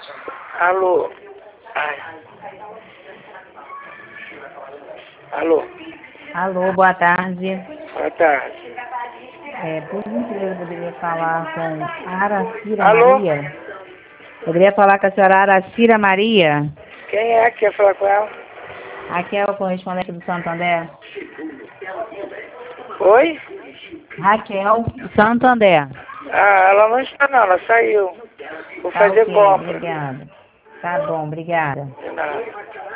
Alô? Ai. Alô? Alô, boa tarde. Boa tarde. Por gentileza, eu poderia falar com Aracira Alô? Maria? Poderia falar com a senhora Aracira Maria? Quem é que quer falar com ela? Aqui é o correspondente do Santander. Oi? Raquel, Santander. Ah, ela não está não, ela saiu. Vou Tá fazer ok, compra. obrigada. Tá bom, obrigada. De nada.